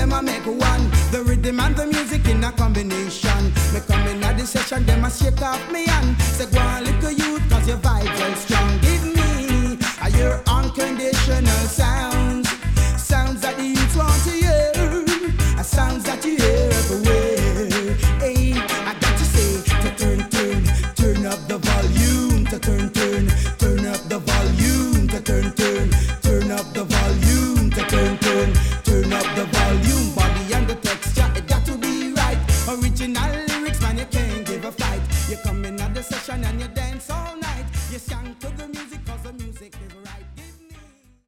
them a make one. The rhythm and the music in a combination. Me come in at the session, them a shake off me hand. Say go on little youth, cause your vibe well strong. Give me your unconditional sounds. Sounds that the youth want to hear. Sounds that you hear everywhere. Hey, I got to say, to turn up the volume. To turn up the volume. To turn up the volume. To turn up the volume. But